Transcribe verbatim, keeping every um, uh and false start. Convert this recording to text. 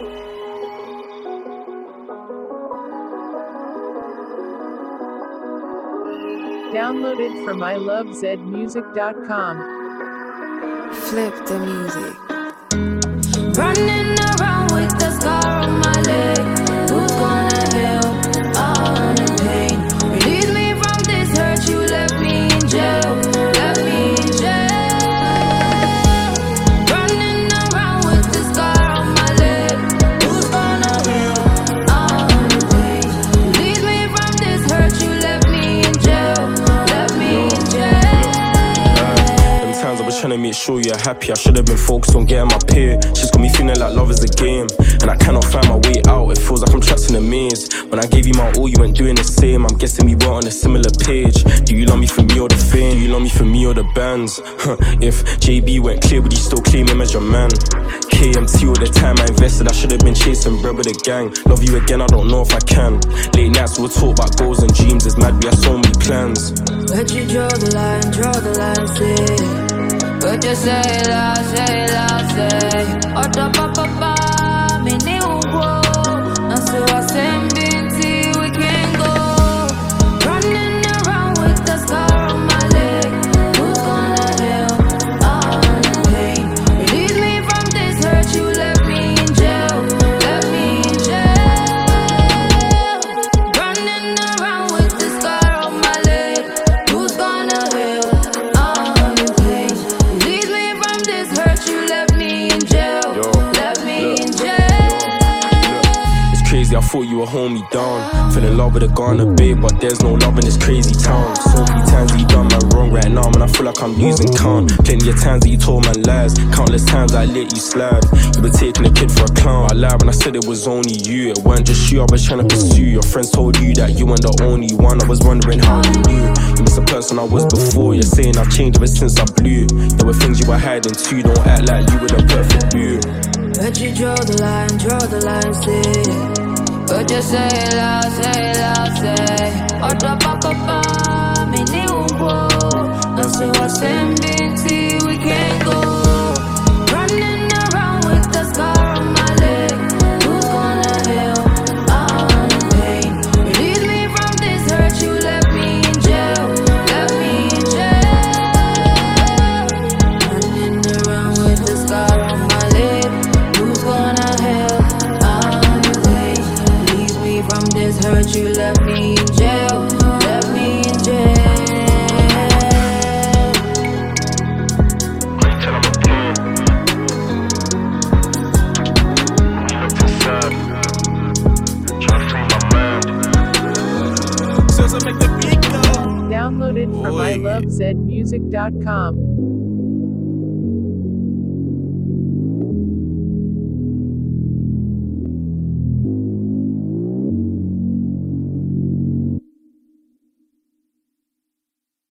Downloaded from I love zed music dot com. Flip the music. Running around with the scar on my leg. Who's gonna heal all the pain? Release me from this hurt. You left me in jail. Left me in jail. Running around with the scar on my leg. Who's gonna heal all the pain? Release me from this hurt. You left me in jail. Left me in jail. Them times I was trying to make sure you're happy. I should have been focused on getting my pay. She's got me feeling like love is a game, and I cannot find my way out. It feels like I'm trapped in a maze. When I gave you my all, you weren't doing the same. I'm guessing we weren't on a similar page. Do you love me for me or the fame? Do you love me for me or the bands? Huh. If J B went clear, would you still claim him as your man? K M T all the time I invested, I should have been chasing bread with the gang. Love you again, I don't know if I can. Late nights we'll talk about goals and dreams. It's mad, we have so many plans. But you draw the line, draw the line, say. But you say it loud, say it loud, say. Oto papa pa, me ni ugo. Nasu asembiti, we can go. Running around with the scar on my leg. Who's gonna heal all the pain? Release me from this hurt. You left me in jail, left me in jail. Running around with the scar on my leg. Who's gonna heal all the pain? Release me from this hurt. You left me in jail, Yo, left me look. in jail. It's crazy, I thought you would hold me down. Fell in love with a Ghana babe, but there's no love in this crazy town. So many times that you done man wrong right now, man, I feel like I'm losing count. Plenty of times that you told man lies, countless times I let you slide. You were taking a kid for a clown. I lied when I said it was only you. It wasn't just you I was trying to pursue. Your friends told you that you weren't the only one. I was wondering how you knew. You miss the person I was before. You're saying I've changed ever since I blew. There were things you were hiding too. Don't act like you were the perfect you. But you draw the line, draw the line, say. But you say it loud, say it loud, say. Oto papa pa, me ni ugo. Nasu asembiti, we can go. Running around with the scar on my leg. Who's gonna heal all the pain? Release me from this hurt. You left me in jail, left me in jail. Running around with the scar on my leg. Who's gonna heal all the pain? Release me from this hurt. You left me in jail, left me in jail. Tell I'm a king. You look too sad. Trying to free my mind. So to make the beat go. Downloaded from Boy. I love zed music dot com.